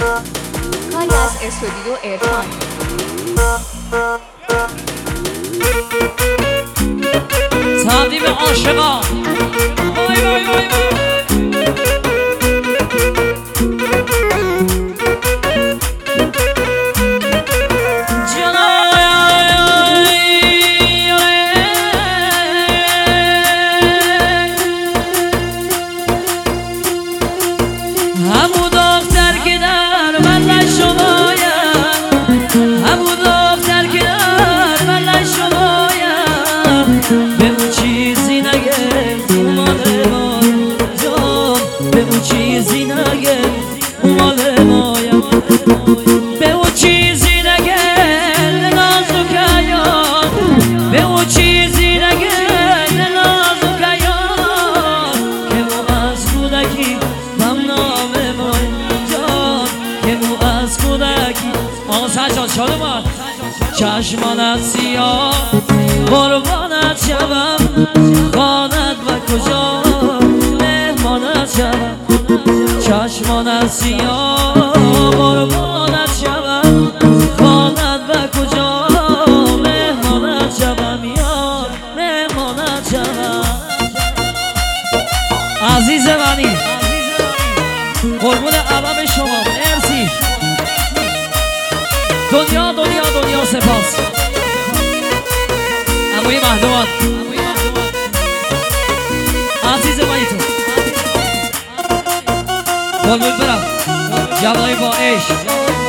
کاری از استودیو عرفان. تقدیم عاشقان. وای وای وای چیزی نگه مال مایم، به او چیزی نگه نازوکیان، به او چیزی نگه نازوکیان، که او از کودکی هم نام مای جان، که او از کودکی. آقا سجاد شاد اومد. چشمانت سیاه قربانت شوم، خانت و کجا مهمانت شوم، چشمانت سیاه قربانت شوم، خانت و کجا مهمانت شوم، یار مهمانت شوم. عزیز منی قربون عبب شما، مرسی. دنیا دنیا دنیا سپاس. اموی مهدوان عزیز منی تو بلبل برم جوای با عشق.